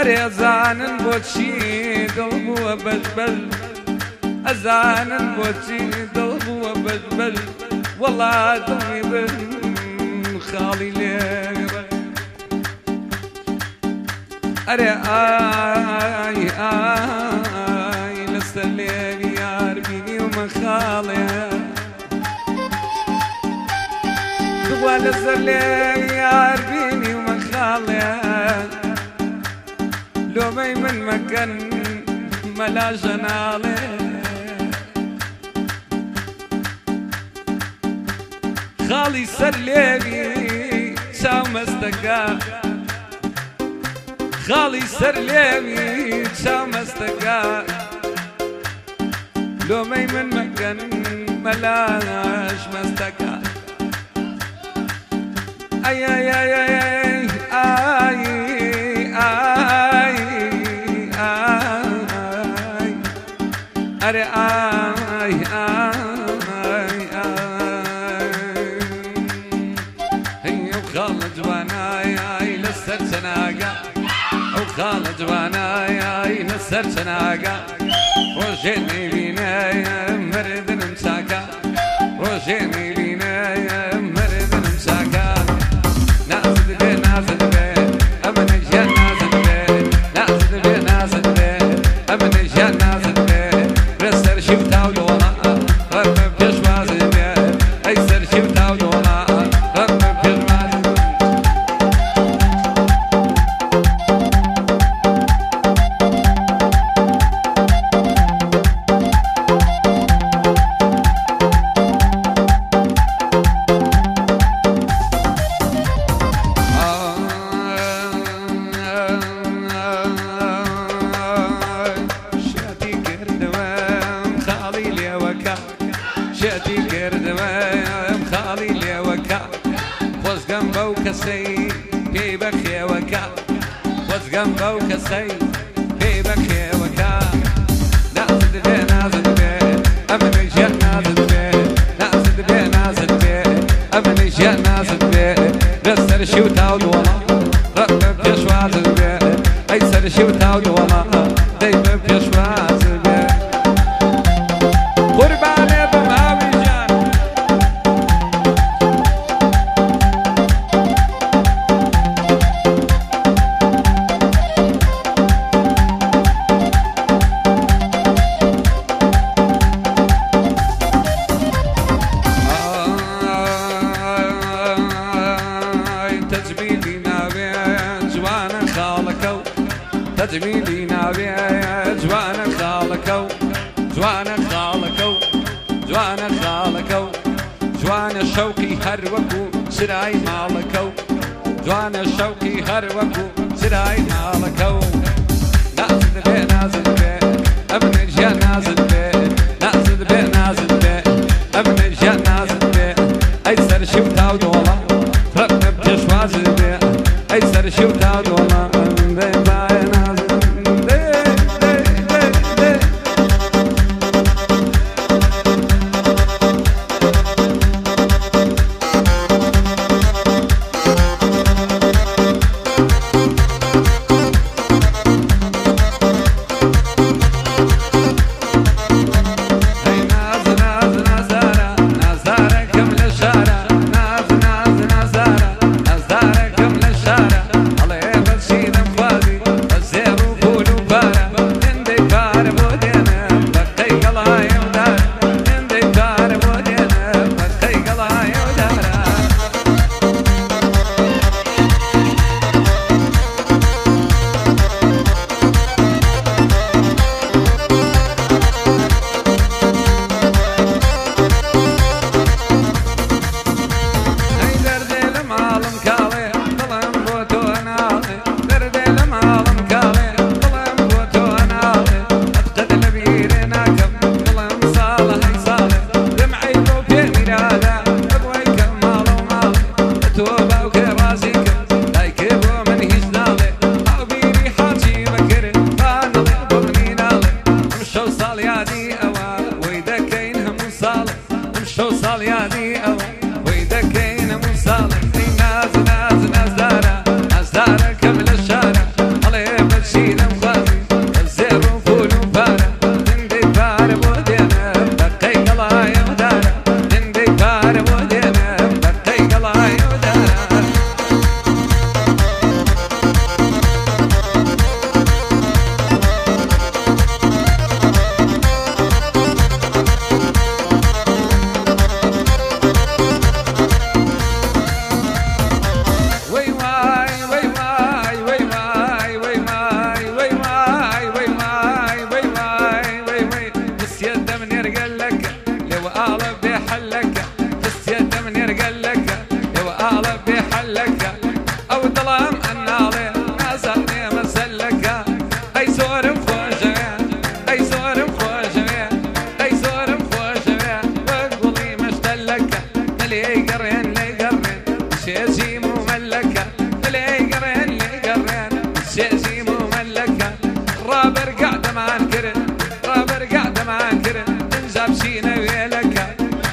ئەرێ ئەزانن بۆچی دڵ بووە بەشبەش ئەزانن بۆچی دڵ بووە بەشبەش وەڵا دڵی بن خاڵی لێرە ئەرێ ئای ئای لەسەر لێوی یار بینی و مەخاڵێ دوا لەسەر لێوی یار بینی و مەخاڵێ لۆمەی من مەکەن مەلا ژەناڵێ خاڵی سەر لێوی چاو مەستەکە خاڵی سەر لێوی چاو مەستەکە لۆمەی من مەکەن مەلاش مەستەکە ئای ئای ئای ئای ئای ئای ئای ئەرێ ئای ئای ئای ئەو خاڵە جوانای ئای لەسەر چەناگە ئەو خاڵە جوانای لەسەر چەناگە ڕۆژێ نەیبینە مردنم چاکە ڕۆژێ نەیبینە مردنم چاکە نازت بێ نازت بێ ئەمە ژیان نازت بێ نازت بێ نازت بێ ئەمە ژیان نازت بێ بێ سەرشی و تاو دۆڵە ڕەبە پێشوازت بێ ئەی سەرشی و تاو دۆڵە ڕەبە پێشوازت بێ شێتی کردمم خاڵی لێوەکە خۆزگەم بەو کەسەی پێی بەخێوەکە خۆزگەم بەو کەسەی پێی بەخێوەکە نازت بێ نازت بێ ئەمە ژیان نازت بێ نازت بێ نازت بێ ئەمە ژیان نازت بێ بێ سەرشی و تاو دۆڵە ڕەبە پێشوازت بێ ئەی سەرشی و تاو دۆڵە دەی بە پێشوازت بێ قوربانێ بم ئاوی ژیان تەجمیلی ناوێ جوانە خاڵەکە و تەجمیلی ناوێ جوانە خاڵەکە و جوانە خاڵەکە و جوانە خاڵەکە و جوانە شەوقی هەر وەکو چرای ماڵەکە و جوانە شەوقی هەر وەکو چرای ماڵەکە و نازت بێ نازت بێ ئەمە ژیان نازت بێ نازت بێ نازت بێ ئەمە ژیان نازت بێ ئەی سەرشی و تاو دۆڵە ڕەبە پێشوازت بێ ئەی سەرشی و تاو دۆڵە دێ بایە نازت دێ دێ دێ دێ ناز ناز نازارە نازارەکەم لە شارە هەڵێ بەچینم خوازی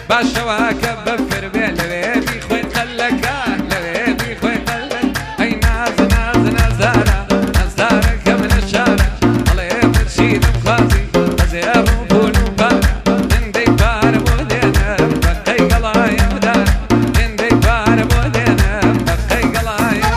باشەواکە بەفر بێ لەوێبی خۆی قەلەکە لەوێبی خۆی قەلەک ئەی ناز ناز نەزارە نەزارەکە منە شارە ئەڵێ من چیرم خوازی ئەزێڕ و بوون و پارە هێندەی پارە بۆ دێنم بەقەی گەڵایە بدارە هێندەی پارە بۆ دێنم بەقەی گەڵایە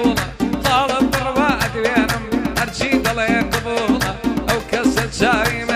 Sorry.